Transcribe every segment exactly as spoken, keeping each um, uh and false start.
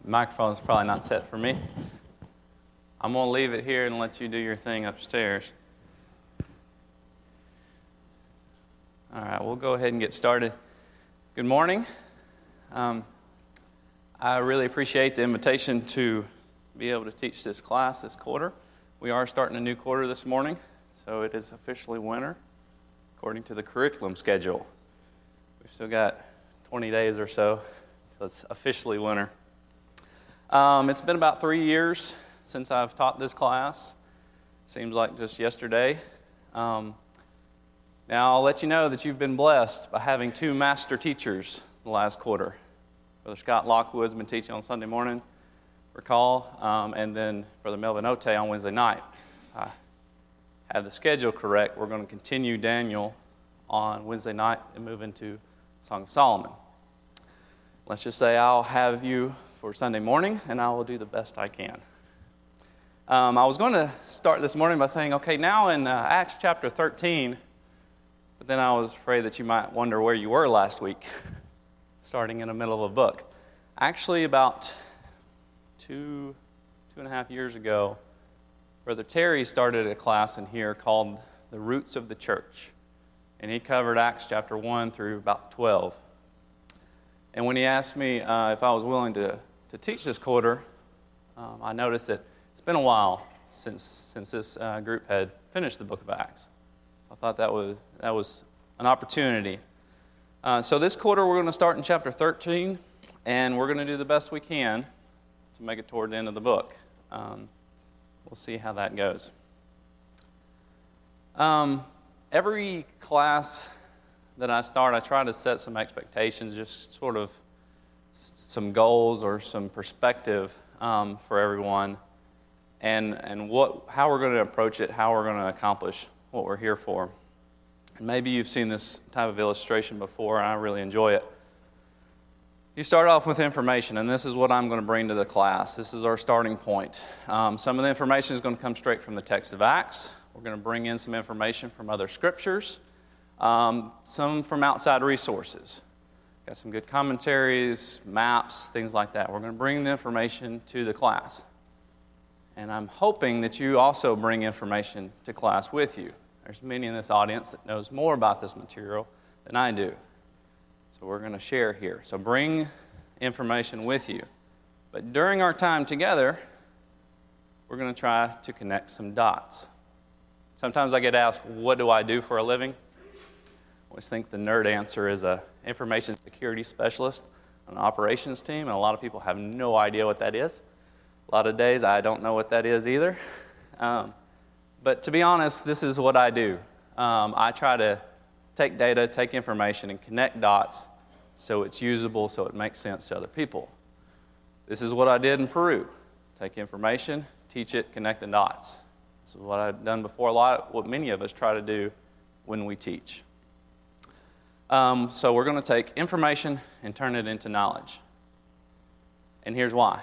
The microphone's probably not set for me. I'm going to leave it here and let you do your thing upstairs. All right, we'll go ahead and get started. Good morning. Um, I really appreciate the invitation to be able to teach this class this quarter. We are starting a new quarter this morning, so it is officially winter, according to the curriculum schedule. We've still got twenty days or so until it's officially winter. Um, it's been about three years since I've taught this class. Seems like just yesterday. Um, now, I'll let you know that you've been blessed by having two master teachers the last quarter. Brother Scott Lockwood's been teaching on Sunday morning, recall, um, and then Brother Melvin Ote on Wednesday night. If I have the schedule correct, we're going to continue Daniel on Wednesday night and move into Song of Solomon. Let's just say I'll have you for Sunday morning, and I will do the best I can. Um, I was going to start this morning by saying, okay, now in uh, Acts chapter thirteen, but then I was afraid that you might wonder where you were last week, starting in the middle of a book. Actually, about two, two and a half years ago, Brother Terry started a class in here called The Roots of the Church, and he covered Acts chapter one through about twelve. And when he asked me uh, if I was willing to to teach this quarter, um, I noticed that it's been a while since since this uh, group had finished the book of Acts. I thought that was that was an opportunity. Uh, so this quarter we're going to start in chapter thirteen, and we're going to do the best we can to make it toward the end of the book. Um, we'll see how that goes. Um, every class that I start, I try to set some expectations, just sort of some goals or some perspective um, for everyone, and and what how we're going to approach it, how we're going to accomplish what we're here for. And maybe you've seen this type of illustration before, and I really enjoy it. You start off with information, and this is what I'm going to bring to the class. This is our starting point. Um, some of the information is going to come straight from the text of Acts. We're going to bring in some information from other scriptures, um, some from outside resources. Got some good commentaries, maps, things like that. We're going to bring the information to the class. And I'm hoping that you also bring information to class with you. There's many in this audience that knows more about this material than I do. So we're going to share here. So bring information with you. But during our time together, we're going to try to connect some dots. Sometimes I get asked, what do I do for a living? I always think the nerd answer is a information security specialist on an operations team, and a lot of people have no idea what that is. A lot of days I don't know what that is either. Um, but to be honest, this is what I do. Um, I try to take data, take information, and connect dots so it's usable, so it makes sense to other people. This is what I did in Peru. Take information, teach it, connect the dots. This is what I've done before, a lot, what many of us try to do when we teach. Um, so we're going to take information and turn it into knowledge. And here's why.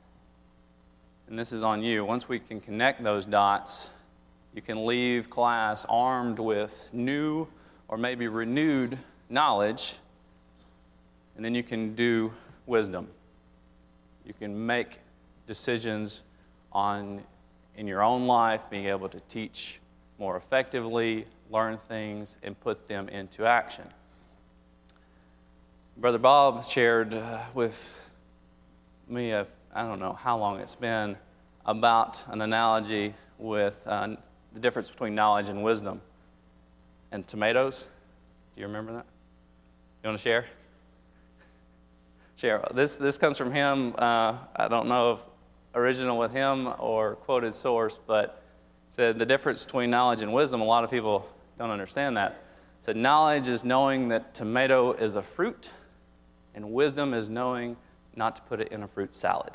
And this is on you. Once we can connect those dots, you can leave class armed with new or maybe renewed knowledge, and then you can do wisdom. You can make decisions on in your own life, being able to teach more effectively, learn things, and put them into action. Brother Bob shared uh, with me, a, I don't know how long it's been, about an analogy with uh, the difference between knowledge and wisdom. And tomatoes. Do you remember that? You want to share? Share. This this comes from him. Uh, I don't know if original with him or quoted source, but said the difference between knowledge and wisdom, a lot of people don't understand that. Said knowledge is knowing that tomato is a fruit, and wisdom is knowing not to put it in a fruit salad.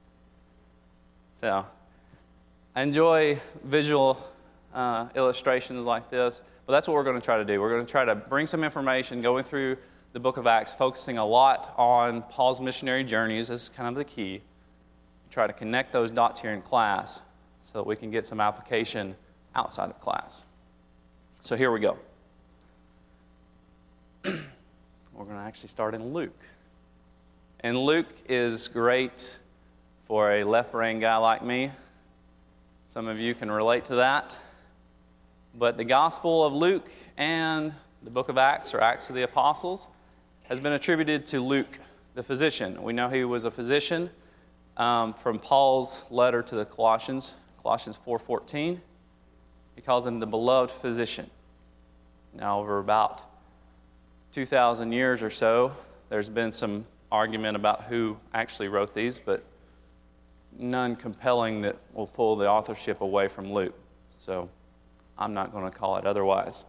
So I enjoy visual uh, illustrations like this, but that's what we're going to try to do. We're going to try to bring some information going through the book of Acts, focusing a lot on Paul's missionary journeys as kind of the key. Try to connect those dots here in class so that we can get some application outside of class. So here we go. We're going to actually start in Luke. And Luke is great for a left-brain guy like me. Some of you can relate to that. But the Gospel of Luke and the book of Acts, or Acts of the Apostles, has been attributed to Luke, the physician. We know he was a physician um, from Paul's letter to the Colossians, Colossians four fourteen. He calls him the beloved physician. Now, over about two thousand years or so, there's been some argument about who actually wrote these, but none compelling that will pull the authorship away from Luke. So I'm not going to call it otherwise.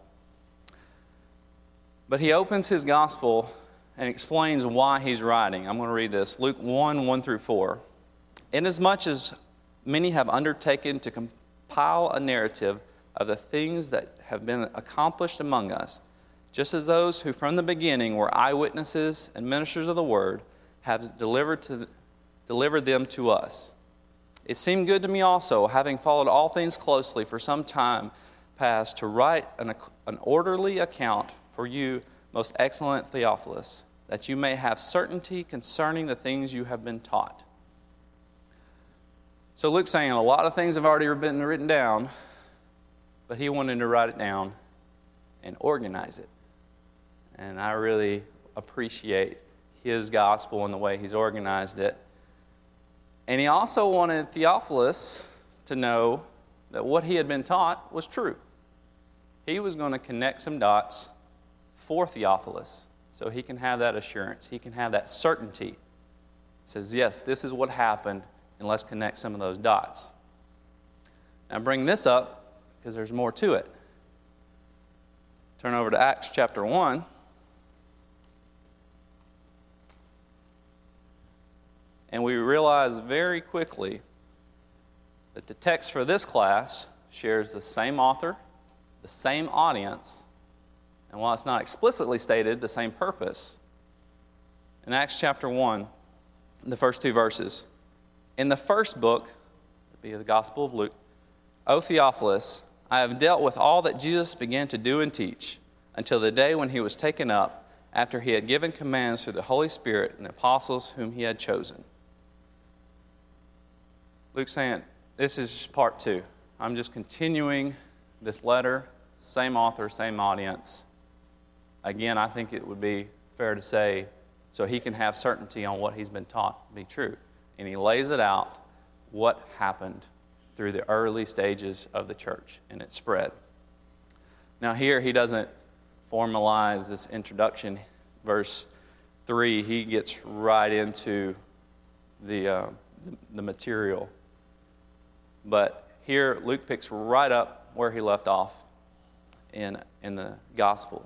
But he opens his gospel and explains why he's writing. I'm going to read this. Luke one, one through four. Inasmuch as many have undertaken to compile a narrative of the things that have been accomplished among us, just as those who from the beginning were eyewitnesses and ministers of the word have delivered to delivered them to us. It seemed good to me also, having followed all things closely for some time past, to write an, an orderly account for you, most excellent Theophilus, that you may have certainty concerning the things you have been taught. So Luke's saying a lot of things have already been written down, but he wanted to write it down and organize it. And I really appreciate his gospel and the way he's organized it. And he also wanted Theophilus to know that what he had been taught was true. He was going to connect some dots for Theophilus so he can have that assurance. He can have that certainty. He says, yes, this is what happened, and let's connect some of those dots. Now bring this up because there's more to it. Turn over to Acts chapter one. And we realize very quickly that the text for this class shares the same author, the same audience, and while it's not explicitly stated, the same purpose. In Acts chapter one, the first two verses, in the first book, be the Gospel of Luke, O Theophilus, I have dealt with all that Jesus began to do and teach until the day when he was taken up, after he had given commands through the Holy Spirit and the apostles whom he had chosen. Luke's saying, this is part two. I'm just continuing this letter, same author, same audience. Again, I think it would be fair to say, so he can have certainty on what he's been taught to be true. And he lays it out, what happened through the early stages of the church and its spread. Now here, he doesn't formalize this introduction. Verse three, he gets right into the, uh, the, the material. But here, Luke picks right up where he left off in, in the gospel.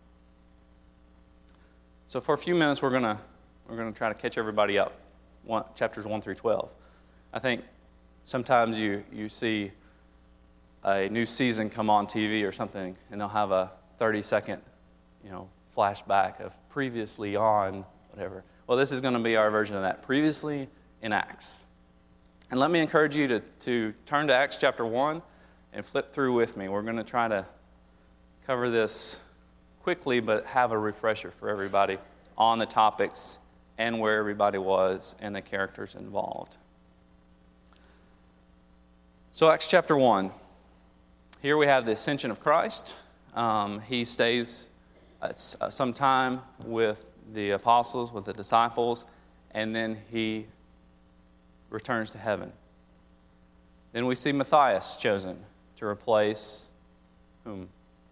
So for a few minutes, we're gonna we're gonna try to catch everybody up. One, chapters one through twelve. I think sometimes you you see a new season come on T V or something, and they'll have a thirty second, you know, flashback of previously on whatever. Well, this is going to be our version of that. Previously in Acts. And let me encourage you to, to turn to Acts chapter one and flip through with me. We're going to try to cover this quickly, but have a refresher for everybody on the topics and where everybody was and the characters involved. So Acts chapter one. Here we have the ascension of Christ. Um, he stays uh, some time with the apostles, with the disciples, and then he returns to heaven. Then we see Matthias chosen to replace whom?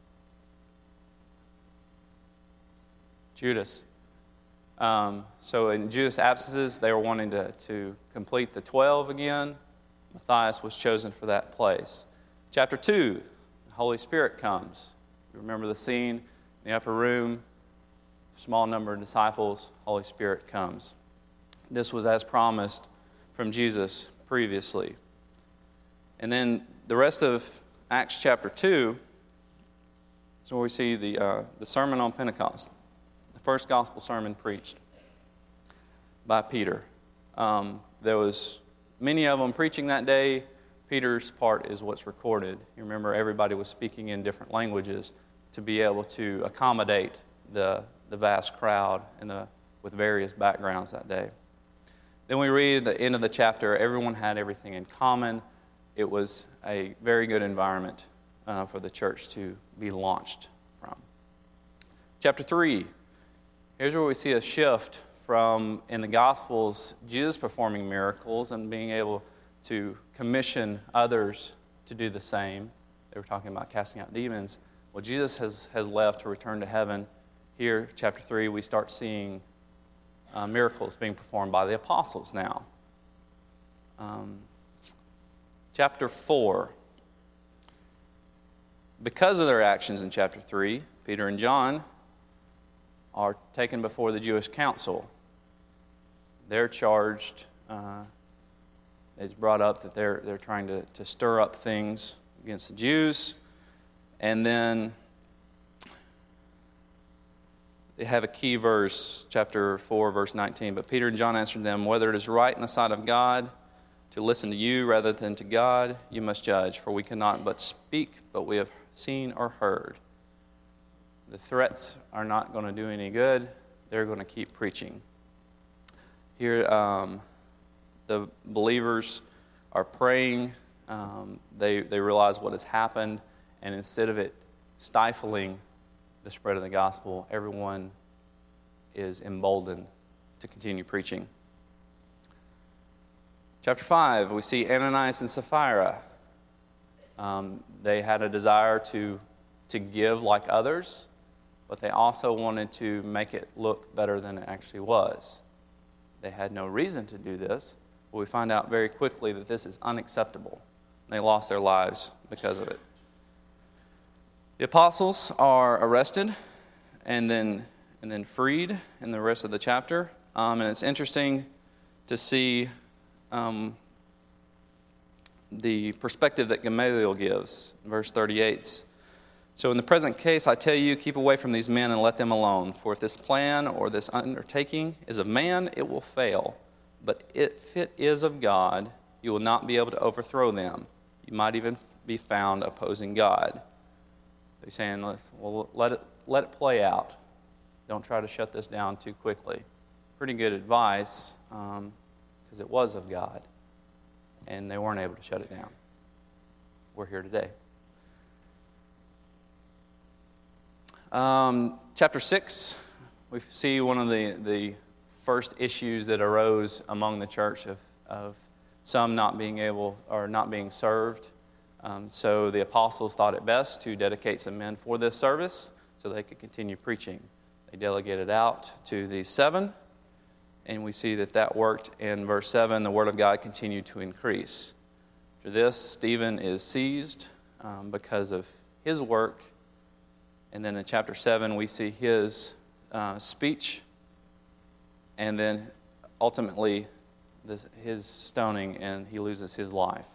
Judas. Um, so in Judas' absences, they were wanting to, to complete the twelve again. Matthias was chosen for that place. Chapter two, the Holy Spirit comes. You remember the scene in the upper room, small number of disciples, Holy Spirit comes. This was as promised from Jesus previously. And then the rest of Acts chapter two is where we see the, uh, the Sermon on Pentecost, the first gospel sermon preached by Peter. Um, there was many of them preaching that day. Peter's part is what's recorded. You remember everybody was speaking in different languages to be able to accommodate the, the vast crowd and the, with various backgrounds that day. Then we read at the end of the chapter, everyone had everything in common. It was a very good environment uh, for the church to be launched from. Chapter three, here's where we see a shift from, in the Gospels, Jesus performing miracles and being able to commission others to do the same. They were talking about casting out demons. Well, Jesus has, has left to return to heaven. Here, chapter three, we start seeing uh, miracles being performed by the apostles now. Um, chapter four. Because of their actions in chapter three, Peter and John are taken before the Jewish council. They're charged, uh, it's brought up that they're, they're trying to, to stir up things against the Jews. And then they have a key verse, chapter four, verse nineteen. But Peter and John answered them, whether it is right in the sight of God to listen to you rather than to God, you must judge. For we cannot but speak, but we have seen or heard. The threats are not going to do any good. They're going to keep preaching. Here, um, the believers are praying. Um, they, they realize what has happened. And instead of it stifling the spread of the gospel, everyone is emboldened to continue preaching. Chapter five, we see Ananias and Sapphira. Um, they had a desire to, to give like others, but they also wanted to make it look better than it actually was. They had no reason to do this, but we find out very quickly that this is unacceptable. They lost their lives because of it. The apostles are arrested and then and then freed in the rest of the chapter. Um, and it's interesting to see um, the perspective that Gamaliel gives. Verse thirty-eight. So in the present case, I tell you, keep away from these men and let them alone. For if this plan or this undertaking is of man, it will fail. But if it is of God, you will not be able to overthrow them. You might even be found opposing God. He's saying, well, let it, let it play out. Don't try to shut this down too quickly. Pretty good advice, because um, it was of God, and they weren't able to shut it down. We're here today. Um, chapter six, we see one of the, the first issues that arose among the church of, of some not being able or not being served. Um, so the apostles thought it best to dedicate some men for this service so they could continue preaching. They delegated out to the seven, and we see that that worked. In verse seven, the word of God continued to increase. After this, Stephen is seized um, because of his work. And then in chapter seven, we see his uh, speech, and then ultimately this, his stoning, and he loses his life.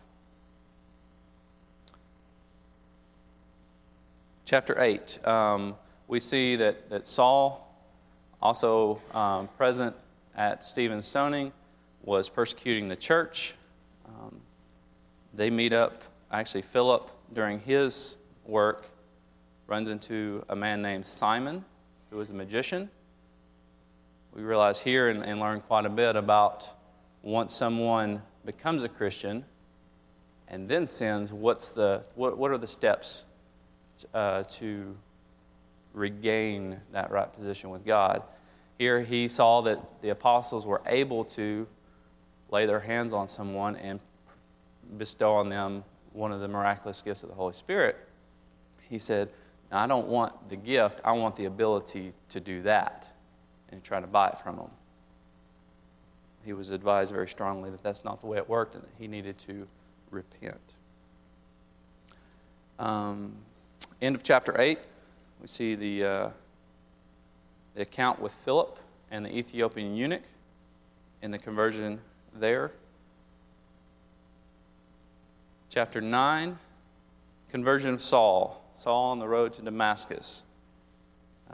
Chapter eight, um, we see that, that Saul, also um, present at Stephen's stoning, was persecuting the church. Um, they meet up, actually Philip, during his work, runs into a man named Simon, who was a magician. We realize here and, and learn quite a bit about once someone becomes a Christian and then sins, what's the what, what are the steps uh, to regain that right position with God? Here he saw that the apostles were able to lay their hands on someone and bestow on them one of the miraculous gifts of the Holy Spirit. He said, now, I don't want the gift, I want the ability to do that, and try to buy it from them. He was advised very strongly that that's not the way it worked and that he needed to repent. Um, end of chapter eight, we see the, uh, the account with Philip and the Ethiopian eunuch and the conversion there. Chapter nine, conversion of Saul. Saul on the road to Damascus. Uh,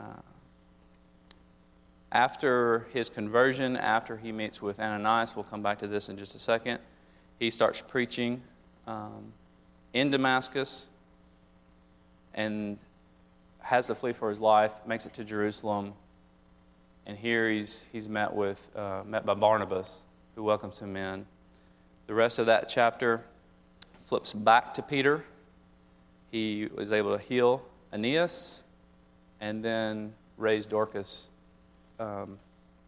after his conversion, after he meets with Ananias, we'll come back to this in just a second, he starts preaching um, in Damascus and has to flee for his life, makes it to Jerusalem, and here he's he's met with uh, met by Barnabas, who welcomes him in. The rest of that chapter flips back to Peter. He was able to heal Aeneas and then raise Dorcas um,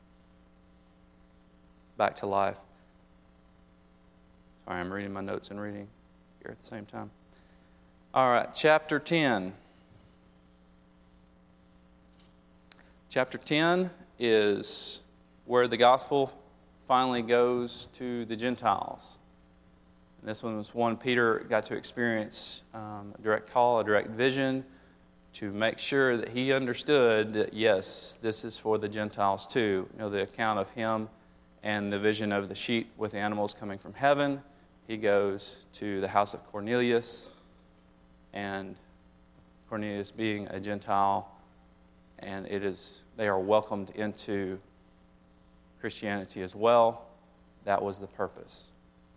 back to life. Sorry, I'm reading my notes and reading here at the same time. All right, chapter ten. Chapter ten is where the gospel finally goes to the Gentiles. And this one was one Peter got to experience um, a direct call, a direct vision, to make sure that he understood that, yes, this is for the Gentiles too. You know, the account of him and the vision of the sheep with the animals coming from heaven. He goes to the house of Cornelius, and Cornelius being a Gentile, and it is they are welcomed into Christianity as well. That was the purpose.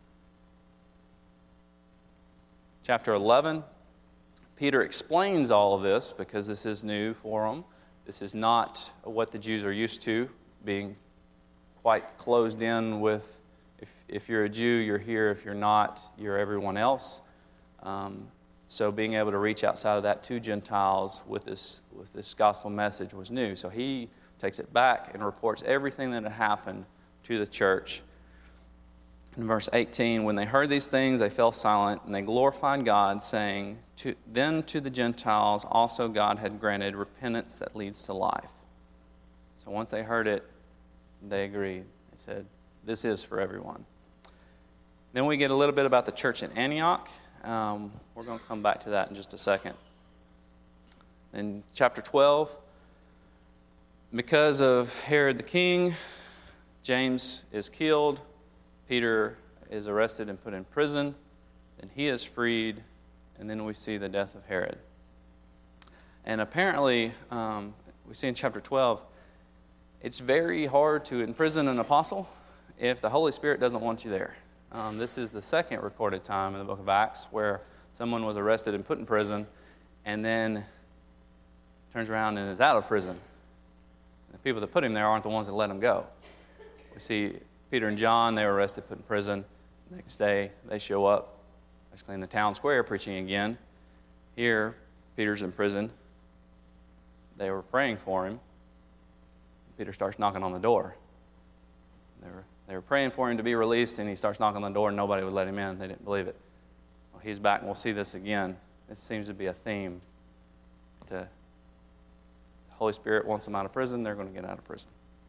Chapter eleven, Peter explains all of this because this is new for them. This is not what the Jews are used to, being quite closed in with, if, if you're a Jew, you're here. If you're not, you're everyone else. Um, so being able to reach outside of that to Gentiles with this, with this gospel message was new. So he takes it back and reports everything that had happened to the church. In verse eighteen, when they heard these things, they fell silent, and they glorified God, saying, to, then to the Gentiles also God had granted repentance that leads to life. So once they heard it, they agreed. They said, this is for everyone. Then we get a little bit about the church in Antioch. Um, we're going to come back to that in just a second. In chapter twelve, because of Herod the king, James is killed. Peter is arrested and put in prison. Then he is freed. And then we see the death of Herod. And apparently, um, we see in chapter twelve, it's very hard to imprison an apostle if the Holy Spirit doesn't want you there. Um, this is the second recorded time in the book of Acts where someone was arrested and put in prison and then turns around and is out of prison. The people that put him there aren't the ones that let him go. We see Peter and John, they were arrested, put in prison. The next day, they show up, basically in the town square, preaching again. Here, Peter's in prison. They were praying for him. Peter starts knocking on the door. They were, they were praying for him to be released, and he starts knocking on the door, and nobody would let him in. They didn't believe it. Well, he's back, and we'll see this again. This seems to be a theme. To, the Holy Spirit wants them out of prison, they're going to get out of prison.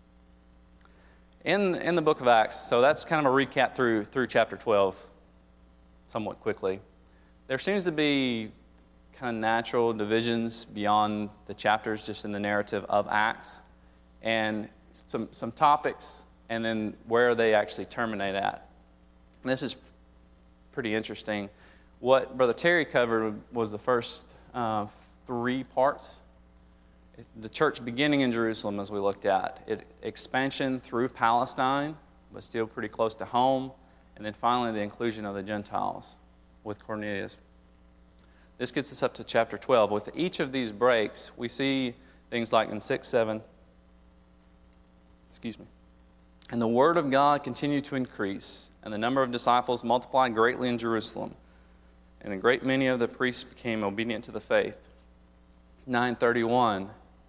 In, in the book of Acts, so that's kind of a recap through, through chapter twelve, somewhat quickly. There seems to be kind of natural divisions beyond the chapters, just in the narrative of Acts, and some, some topics, and then where they actually terminate at. And this is pretty interesting. What Brother Terry covered was the first uh, three parts. The church beginning in Jerusalem, as we looked at, it expansion through Palestine, but still pretty close to home, and then finally the inclusion of the Gentiles with Cornelius. This gets us up to chapter twelve. With each of these breaks, we see things like in six, seven, excuse me, and the word of God continued to increase, and the number of disciples multiplied greatly in Jerusalem, and a great many of the priests became obedient to the faith. nine thirty-one.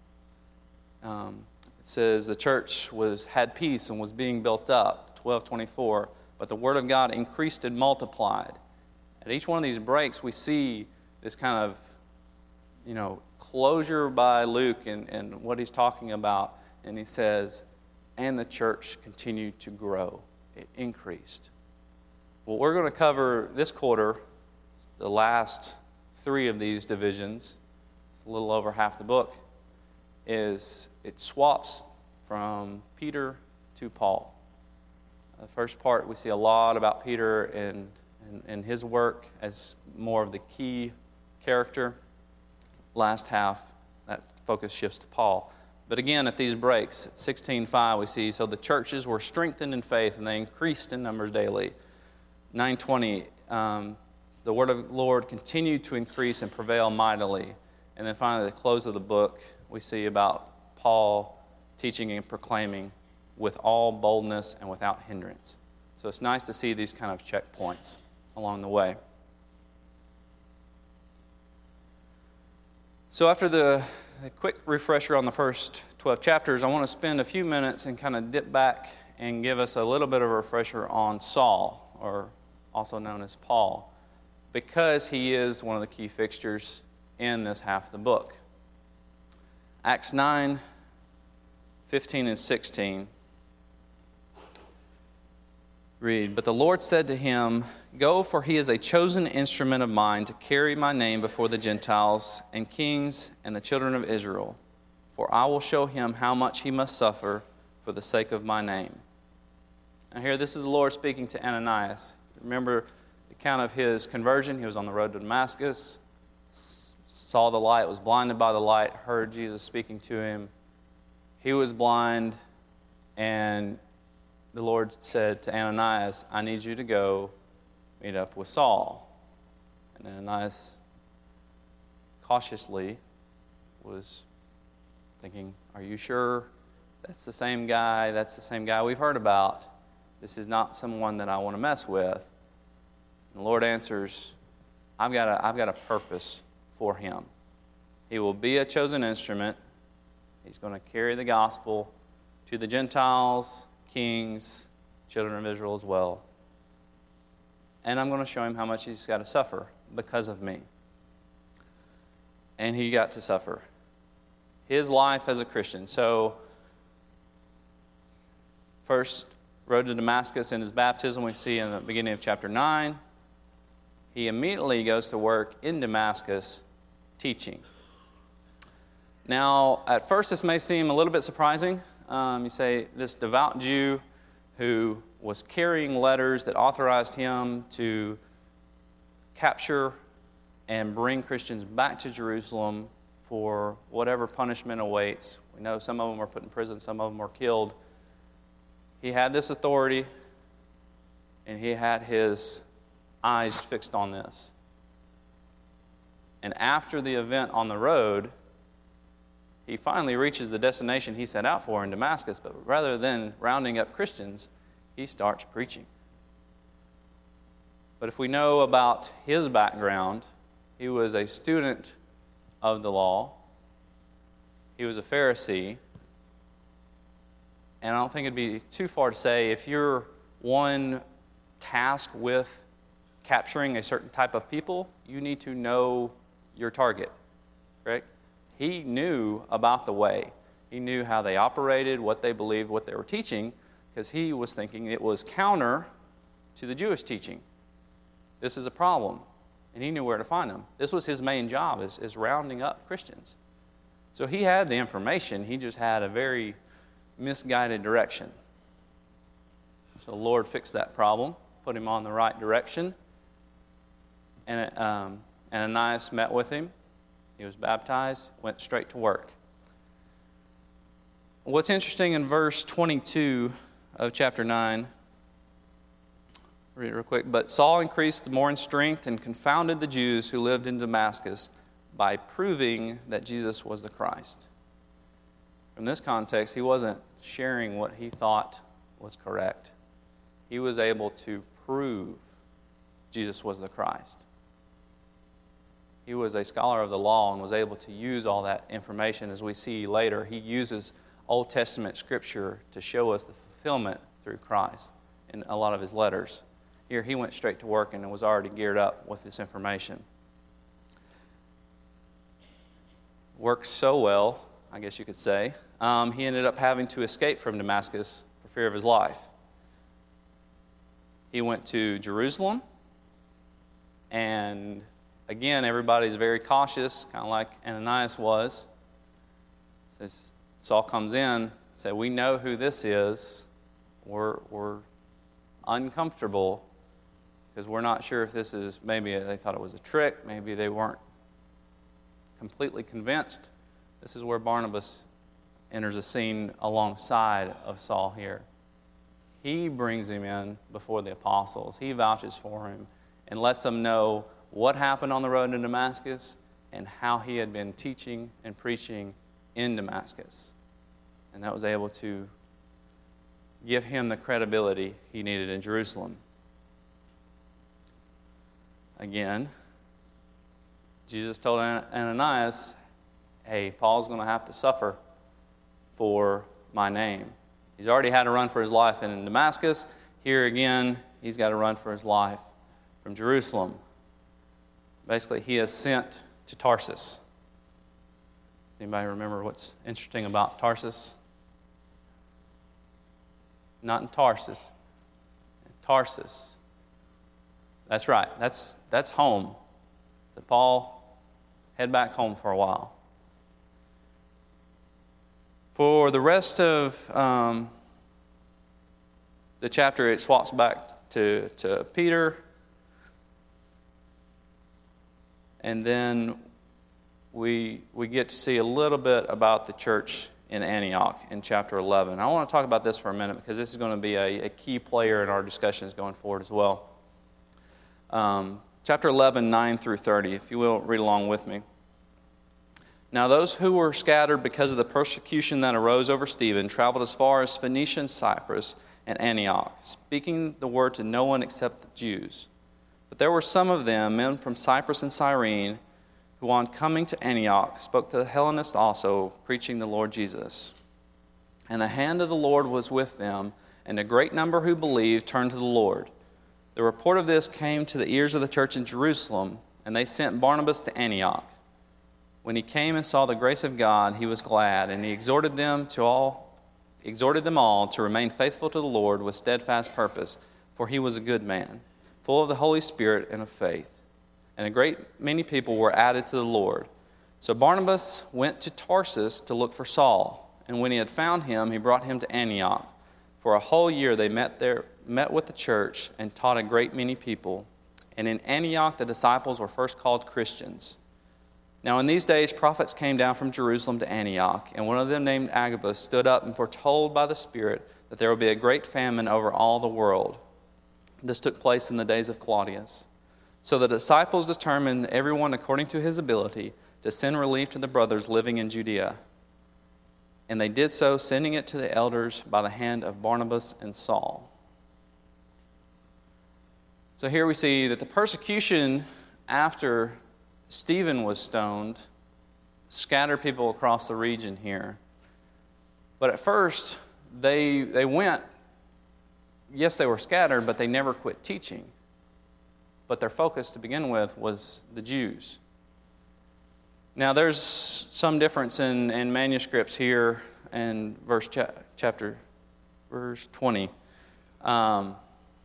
Um, it says the church was had peace and was being built up. twelve twenty-four. But the word of God increased and multiplied. At each one of these breaks, we see this kind of, you know, closure by Luke and, and what he's talking about. And he says, and the church continued to grow. It increased. What we're going to cover this quarter, the last three of these divisions, it's a little over half the book, is it swaps from Peter to Paul. The first part, we see a lot about Peter and, and, and his work as more of the key character. Last half, that focus shifts to Paul. But again, at these breaks, at sixteen five, we see, so the churches were strengthened in faith and they increased in numbers daily. nine twenty, um, the word of the Lord continued to increase and prevail mightily. And then finally, at the close of the book, we see about Paul teaching and proclaiming with all boldness and without hindrance. So it's nice to see these kind of checkpoints along the way. So after the, the quick refresher on the first twelve chapters, I want to spend a few minutes and kind of dip back and give us a little bit of a refresher on Saul, or also known as Paul, because he is one of the key fixtures in this half of the book. Acts nine, fifteen and sixteen read, "But the Lord said to him, Go, for he is a chosen instrument of mine to carry my name before the Gentiles and kings and the children of Israel. For I will show him how much he must suffer for the sake of my name." Now here, this is the Lord speaking to Ananias. Remember the account of his conversion. He was on the road to Damascus, saw the light, was blinded by the light, heard Jesus speaking to him. He was blind, and the Lord said to Ananias, "I need you to go meet up with Saul." And Ananias cautiously was thinking, "Are you sure that's the same guy? That's the same guy we've heard about. This is not someone that I want to mess with." And the Lord answers, I've got a, I've got a purpose for him. He will be a chosen instrument. He's going to carry the gospel to the Gentiles, kings, children of Israel as well. And I'm going to show him how much he's got to suffer because of me. And he got to suffer. His life as a Christian. So, first, road to Damascus in his baptism, we see in the beginning of chapter nine. He immediately goes to work in Damascus teaching. Now, at first, this may seem a little bit surprising. Um, you say, this devout Jew who was carrying letters that authorized him to capture and bring Christians back to Jerusalem for whatever punishment awaits. We know some of them were put in prison, some of them were killed. He had this authority, and he had his eyes fixed on this. And after the event on the road, he finally reaches the destination he set out for in Damascus, but rather than rounding up Christians, he starts preaching. But if we know about his background, he was a student of the law. He was a Pharisee. And I don't think it'd be too far to say, if you're one tasked with capturing a certain type of people, you need to know your target, correct? He knew about the way. He knew how they operated, what they believed, what they were teaching, because he was thinking it was counter to the Jewish teaching. This is a problem, and he knew where to find them. This was his main job, is, is rounding up Christians. So he had the information, he just had a very misguided direction. So the Lord fixed that problem, put him on the right direction, and um, Ananias met with him. He was baptized, went straight to work. What's interesting in verse twenty-two of chapter nine, read it real quick. "But Saul increased more in strength and confounded the Jews who lived in Damascus by proving that Jesus was the Christ." From this context, he wasn't sharing what he thought was correct. He was able to prove Jesus was the Christ. He was a scholar of the law and was able to use all that information. As we see later, he uses Old Testament scripture to show us the fulfillment through Christ in a lot of his letters. Here, he went straight to work and was already geared up with this information. Worked so well, I guess you could say, um, he ended up having to escape from Damascus for fear of his life. He went to Jerusalem, and again, everybody's very cautious, kind of like Ananias was. So Saul comes in, said, "We know who this is. We're, we're uncomfortable because we're not sure if this is," maybe they thought it was a trick, maybe they weren't completely convinced. This is where Barnabas enters a scene alongside of Saul here. He brings him in before the apostles. He vouches for him and lets them know what happened on the road to Damascus and how he had been teaching and preaching in Damascus. And that was able to give him the credibility he needed in Jerusalem. Again, Jesus told Ananias, hey, Paul's going to have to suffer for my name. He's already had to run for his life in Damascus. Here again, he's got to run for his life from Jerusalem. Basically, he is sent to Tarsus. Anybody remember what's interesting about Tarsus? Not in Tarsus. Tarsus. That's right. That's that's home. So Paul, head back home for a while. For the rest of um, the chapter, it swaps back to, to Peter. And then we we get to see a little bit about the church in Antioch in chapter eleven. I want to talk about this for a minute because this is going to be a, a key player in our discussions going forward as well. Um, chapter eleven, nine through thirty, if you will, read along with me. Now those who were scattered because of the persecution that arose over Stephen traveled as far as Phoenicia and Cyprus and Antioch, speaking the word to no one except the Jews. But there were some of them, men from Cyprus and Cyrene, who on coming to Antioch spoke to the Hellenists also, preaching the Lord Jesus. And the hand of the Lord was with them, and a great number who believed turned to the Lord. The report of this came to the ears of the church in Jerusalem, and they sent Barnabas to Antioch. When he came and saw the grace of God, he was glad, and he exhorted them to all, exhorted them all to remain faithful to the Lord with steadfast purpose, for he was a good man, full of the Holy Spirit and of faith. And a great many people were added to the Lord. So Barnabas went to Tarsus to look for Saul, and when he had found him, he brought him to Antioch. For a whole year they met there, met with the church and taught a great many people. And in Antioch the disciples were first called Christians. Now in these days prophets came down from Jerusalem to Antioch, and one of them named Agabus stood up and foretold by the Spirit that there would be a great famine over all the world. This took place in the days of Claudius. So the disciples determined, everyone according to his ability, to send relief to the brothers living in Judea. And they did so, sending it to the elders by the hand of Barnabas and Saul. So here we see that the persecution after Stephen was stoned scattered people across the region here. But at first, they they went, yes, they were scattered, but they never quit teaching. But their focus to begin with was the Jews. Now, there's some difference in, in manuscripts here in verse cha- chapter, verse twenty. Um,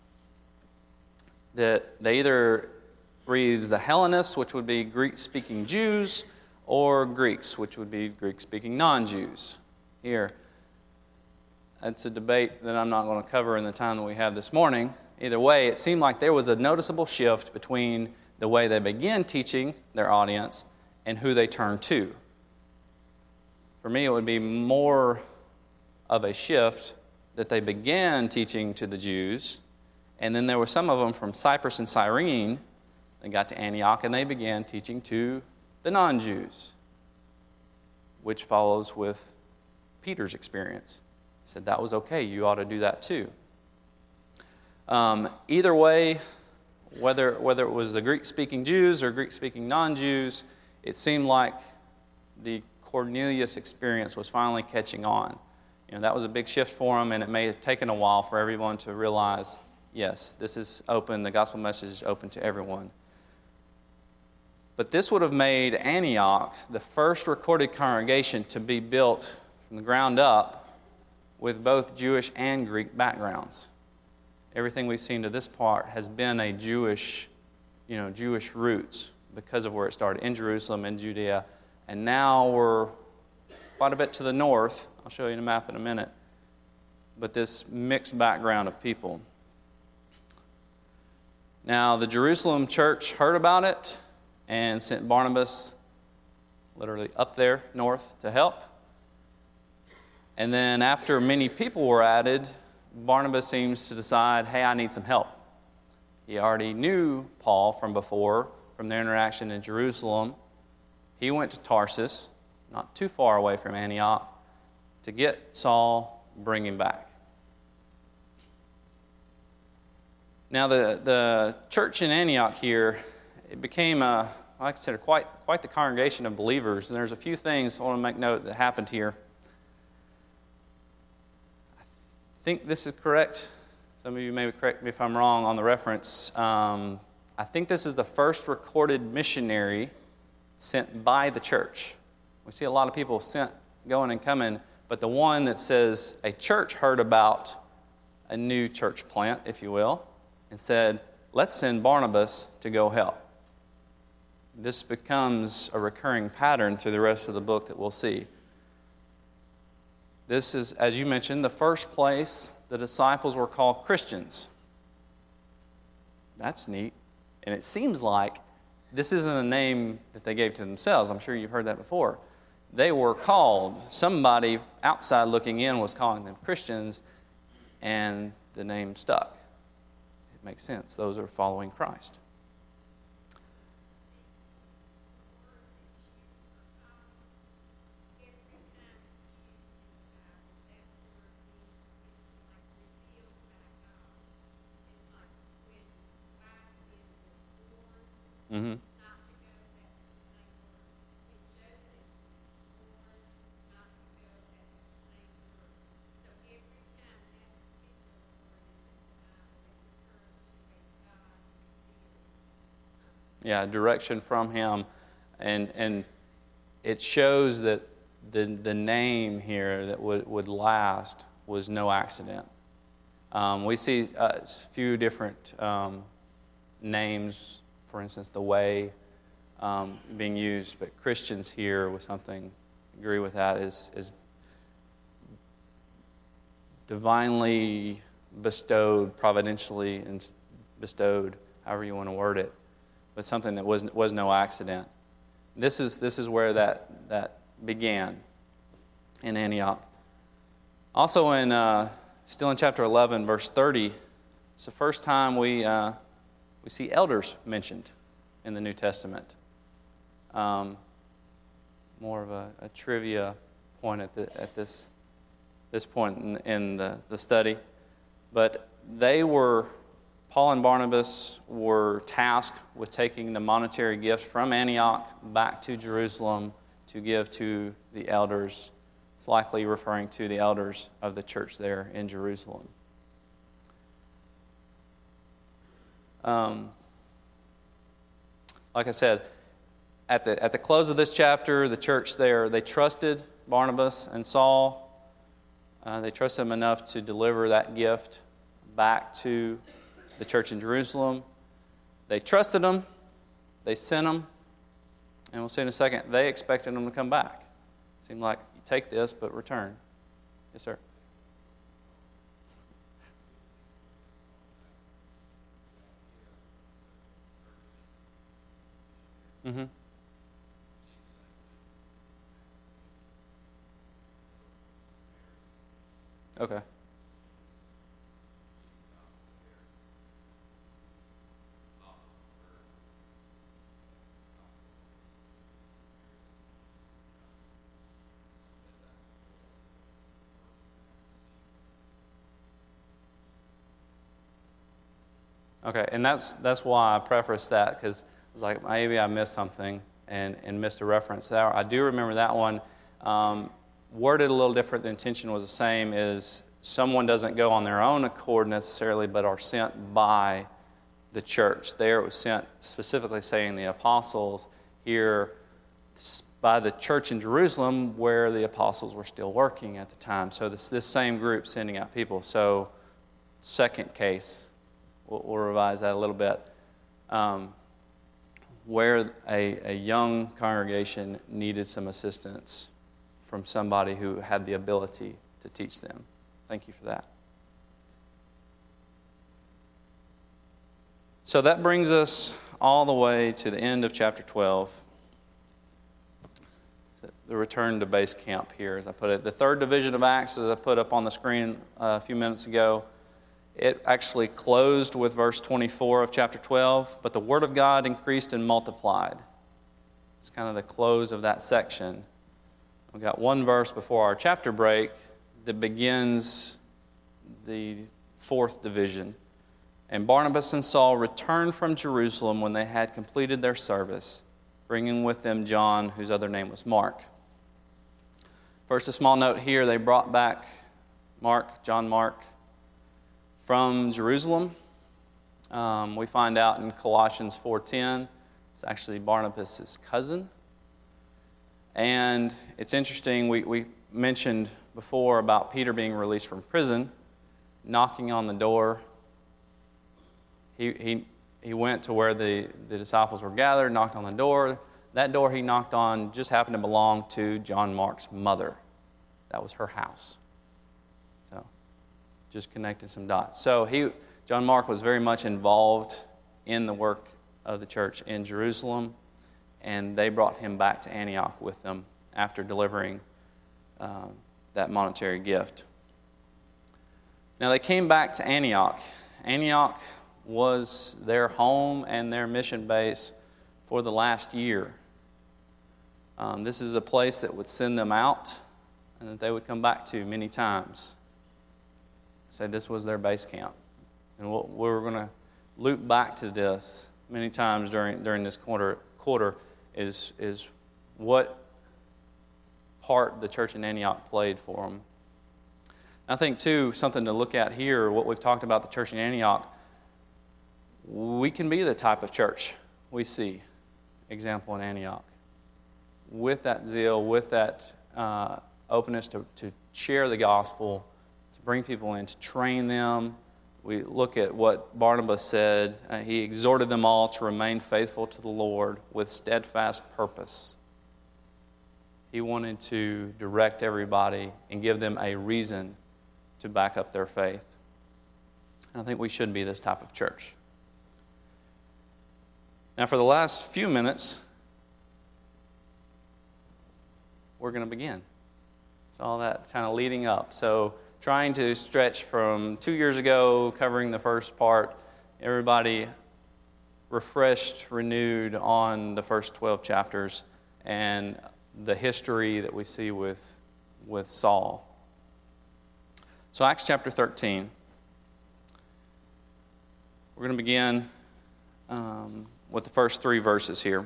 that they either reads the Hellenists, which would be Greek-speaking Jews, or Greeks, which would be Greek-speaking non-Jews. Here, that's a debate that I'm not going to cover in the time that we have this morning. Either way, it seemed like there was a noticeable shift between the way they began teaching their audience and who they turned to. For me, it would be more of a shift that they began teaching to the Jews, and then there were some of them from Cyprus and Cyrene that got to Antioch, and they began teaching to the non-Jews, which follows with Peter's experience. He said that was okay, you ought to do that too. Um, either way, whether whether it was the Greek-speaking Jews or Greek-speaking non-Jews, it seemed like the Cornelius experience was finally catching on. You know, that was a big shift for them, and it may have taken a while for everyone to realize, yes, this is open, the gospel message is open to everyone. But this would have made Antioch the first recorded congregation to be built from the ground up with both Jewish and Greek backgrounds. Everything we've seen to this part has been a Jewish, you know, Jewish roots because of where it started in Jerusalem and Judea. And now we're quite a bit to the north. I'll show you the map in a minute. But this mixed background of people. Now, the Jerusalem church heard about it and sent Barnabas literally up there north to help. And then after many people were added, Barnabas seems to decide, hey, I need some help. He already knew Paul from before, from their interaction in Jerusalem. He went to Tarsus, not too far away from Antioch, to get Saul, bring him back. Now, the, the church in Antioch here, it became, a, I consider, quite, quite the congregation of believers. And there's a few things I want to make note that happened here. I think this is correct. Some of you may correct me if I'm wrong on the reference. Um, I think this is the first recorded missionary sent by the church. We see a lot of people sent, going and coming, but the one that says a church heard about a new church plant, if you will, and said, let's send Barnabas to go help. This becomes a recurring pattern through the rest of the book that we'll see. This is, as you mentioned, the first place the disciples were called Christians. That's neat. And it seems like this isn't a name that they gave to themselves. I'm sure you've heard that before. They were called, somebody outside looking in was calling them Christians, and the name stuck. It makes sense. Those are following Christ. Mm-hmm. Yeah, direction from him, and and it shows that the the name here that would, would last was no accident. Um, we see a few different um, names, for instance, the way um, being used, but Christians here with something, agree with that, is is divinely bestowed, providentially and bestowed, however you want to word it, but something that was was no accident. This is this is where that that began in Antioch. Also, in uh, still in chapter eleven, verse thirty, it's the first time we uh, we see elders mentioned in the New Testament. Um, more of a, a trivia point at the, at this this point in, in the, the study, but they were. Paul and Barnabas were tasked with taking the monetary gifts from Antioch back to Jerusalem to give to the elders. It's likely referring to the elders of the church there in Jerusalem. Um, like I said, at the at the close of this chapter, the church there, they trusted Barnabas and Saul. Uh, they trusted them enough to deliver that gift back to the church in Jerusalem. They trusted them. They sent them. And we'll see in a second, they expected them to come back. It seemed like, you take this, but return. Yes, sir. Mm-hmm. Okay. Okay, and that's that's why I prefaced that, because I was like, maybe I missed something and, and missed a reference there. I do remember that one. Um, worded a little different, the intention was the same, is someone doesn't go on their own accord necessarily, but are sent by the church. There it was sent specifically saying the apostles, here by the church in Jerusalem where the apostles were still working at the time. So this, this same group sending out people. So second case, we'll, we'll revise that a little bit, um, where a, a young congregation needed some assistance from somebody who had the ability to teach them. Thank you for that. So that brings us all the way to the end of chapter twelve. The return to base camp here, as I put it. The third division of Acts, as I put up on the screen a few minutes ago, it actually closed with verse twenty-four of chapter twelve, but the word of God increased and multiplied. It's kind of the close of that section. We've got one verse before our chapter break that begins the fourth division. And Barnabas and Saul returned from Jerusalem when they had completed their service, bringing with them John, whose other name was Mark. First, a small note here, they brought back Mark, John Mark, from Jerusalem. Um, we find out in Colossians four ten, it's actually Barnabas' cousin. And it's interesting, we, we mentioned before about Peter being released from prison, knocking on the door. He, he, he went to where the, the disciples were gathered, knocked on the door. That door he knocked on just happened to belong to John Mark's mother. That was her house. So, just connecting some dots. So, he, John Mark was very much involved in the work of the church in Jerusalem, and they brought him back to Antioch with them after delivering uh, that monetary gift. Now, they came back to Antioch. Antioch was their home and their mission base for the last year. Um, this is a place that would send them out and that they would come back to many times. Say this was their base camp. And we'll, we're going to loop back to this many times during during this quarter, quarter is, is what part the church in Antioch played for them. I think, too, something to look at here, what we've talked about the church in Antioch, we can be the type of church we see, example in Antioch, with that zeal, with that uh, openness to, to share the gospel, to bring people in, to train them. We look at what Barnabas said. Uh, he exhorted them all to remain faithful to the Lord with steadfast purpose. He wanted to direct everybody and give them a reason to back up their faith. I think we should be this type of church. Now, for the last few minutes, we're going to begin. It's all that kind of leading up. So, trying to stretch from two years ago, covering the first part, everybody refreshed, renewed on the first twelve chapters and the history that we see with, with Saul. So, Acts chapter thirteen. We're going to begin um, with the first three verses here.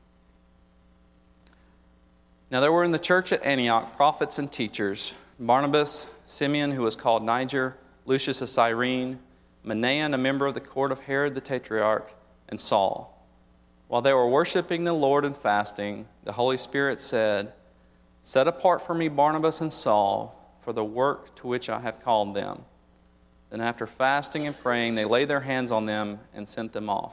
Now there were in the church at Antioch prophets and teachers, Barnabas, Simeon, who was called Niger, Lucius of Cyrene, Manaen, a member of the court of Herod the Tetrarch, and Saul. While they were worshiping the Lord and fasting, the Holy Spirit said, "Set apart for me Barnabas and Saul for the work to which I have called them." Then after fasting and praying, they laid their hands on them and sent them off.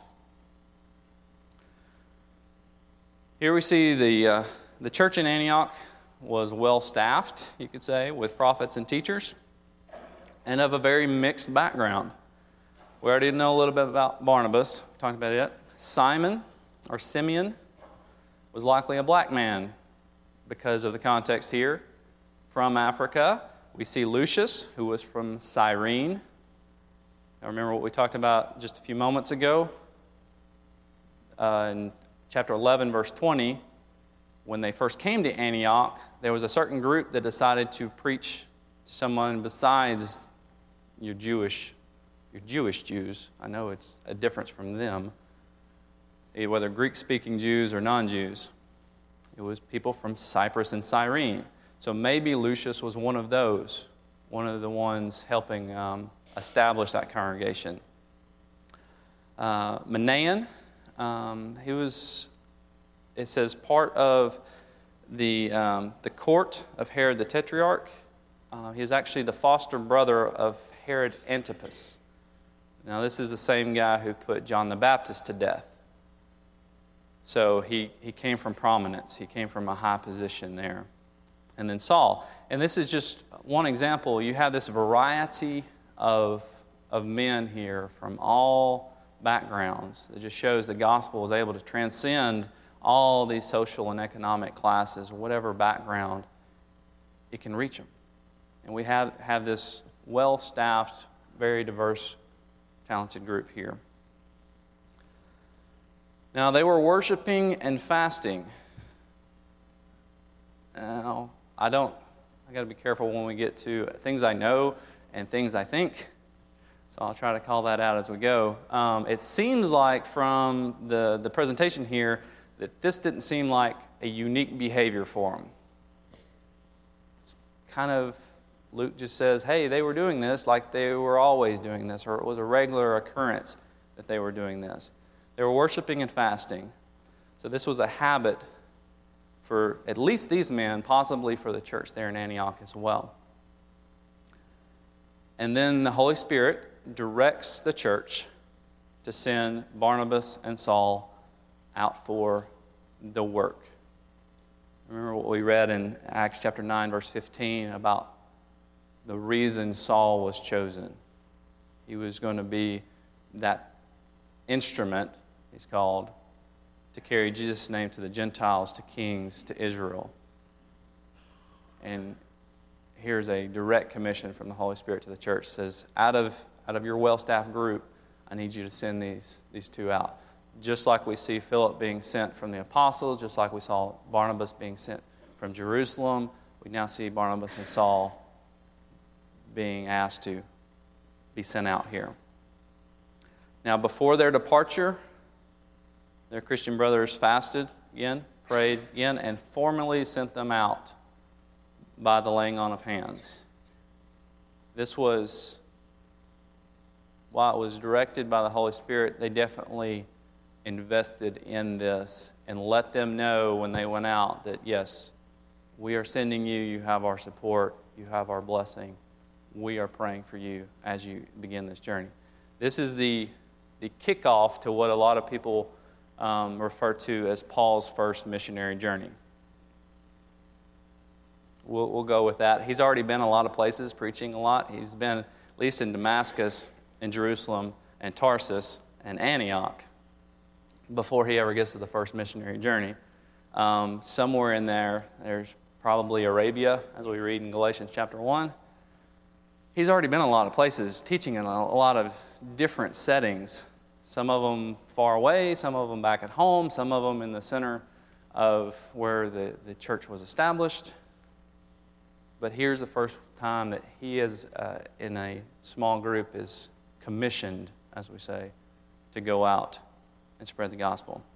Here we see the uh, the church in Antioch was well-staffed, you could say, with prophets and teachers, and of a very mixed background. We already know a little bit about Barnabas, talked about it. Simon, or Simeon, was likely a black man because of the context here. From Africa, we see Lucius, who was from Cyrene. Now remember what we talked about just a few moments ago? Uh, in chapter eleven, verse twenty, when they first came to Antioch, there was a certain group that decided to preach to someone besides your Jewish, your Jewish Jews. I know it's a difference from them, whether Greek-speaking Jews or non-Jews. It was people from Cyprus and Cyrene. So maybe Lucius was one of those, one of the ones helping um, establish that congregation. Uh, Manaen, um, he was... It says part of the um, the court of Herod the Tetrarch. Uh, he was actually the foster brother of Herod Antipas. Now this is the same guy who put John the Baptist to death. So he, he came from prominence. He came from a high position there. And then Saul. And this is just one example. You have this variety of, of men here from all backgrounds. It just shows the gospel was able to transcend all these social and economic classes, whatever background, it can reach them. And we have, have this well-staffed, very diverse, talented group here. Now, they were worshiping and fasting. Now, I don't, I got to be careful when we get to things I know and things I think. So I'll try to call that out as we go. Um, it seems like from the, the presentation here that this didn't seem like a unique behavior for them. It's kind of, Luke just says, hey, they were doing this like they were always doing this, or it was a regular occurrence that they were doing this. They were worshiping and fasting. So this was a habit for at least these men, possibly for the church there in Antioch as well. And then the Holy Spirit directs the church to send Barnabas and Saul out for the work. Remember what we read in Acts chapter nine, verse fifteen about the reason Saul was chosen. He was going to be that instrument, he's called, to carry Jesus' name to the Gentiles, to kings, to Israel. And here's a direct commission from the Holy Spirit to the church. It says, out of, out of your well-staffed group, I need you to send these, these two out. Just like we see Philip being sent from the apostles, just like we saw Barnabas being sent from Jerusalem, we now see Barnabas and Saul being asked to be sent out here. Now, before their departure, their Christian brothers fasted again, prayed again, and formally sent them out by the laying on of hands. This was, while it was directed by the Holy Spirit, they definitely invested in this and let them know when they went out that, yes, we are sending you, you have our support, you have our blessing. We are praying for you as you begin this journey. This is the, the kickoff to what a lot of people um, refer to as Paul's first missionary journey. We'll, we'll go with that. He's already been a lot of places, preaching a lot. He's been at least in Damascus, in Jerusalem, and Tarsus, and Antioch before he ever gets to the first missionary journey. Um, somewhere in there, there's probably Arabia, as we read in Galatians chapter one. He's already been a lot of places, teaching in a lot of different settings. Some of them far away, some of them back at home, some of them in the center of where the, the church was established. But here's the first time that he is uh, in a small group is commissioned, as we say, to go out and spread the gospel.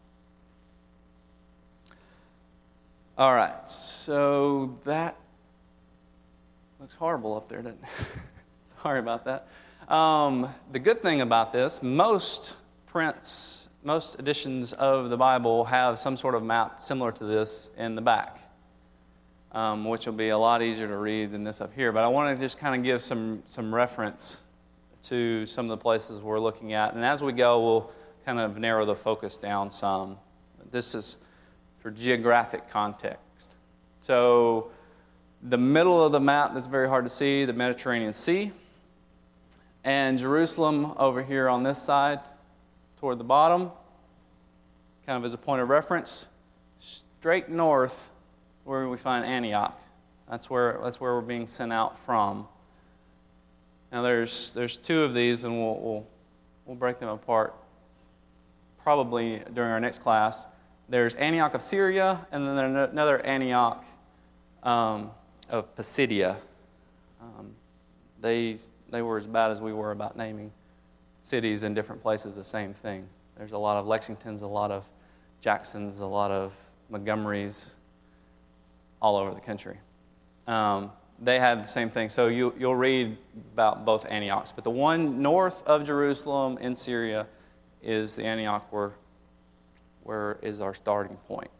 All right, so that looks horrible up there, doesn't it? Sorry about that. Um, the good thing about this, most prints, most editions of the Bible have some sort of map similar to this in the back. Um, which will be a lot easier to read than this up here. But I want to just kind of give some, some reference to some of the places we're looking at. And as we go, we'll kind of narrow the focus down some. This is for geographic context. So the middle of the map that's very hard to see, the Mediterranean Sea. And Jerusalem over here on this side, toward the bottom, kind of as a point of reference. Straight north, where we find Antioch. That's where that's where we're being sent out from. Now there's there's two of these, and we'll we'll, we'll break them apart probably during our next class. There's Antioch of Syria, and then there's another Antioch um, of Pisidia. Um, they they were as bad as we were about naming cities in different places the same thing. There's a lot of Lexingtons, a lot of Jacksons, a lot of Montgomerys, all over the country. Um, they had the same thing. So you, you'll read about both Antiochs. But the one north of Jerusalem in Syria is the Antioch where, where is our starting point.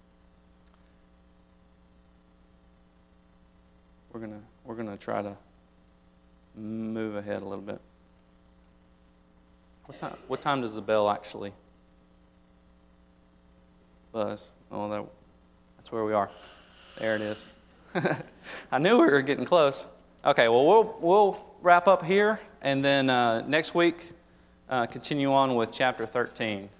We're gonna we're gonna try to move ahead a little bit. What time what time does the bell actually buzz? Oh, that, that's where we are. There it is. I knew we were getting close. Okay, well, we'll we'll wrap up here, and then uh, next week uh, continue on with chapter thirteen.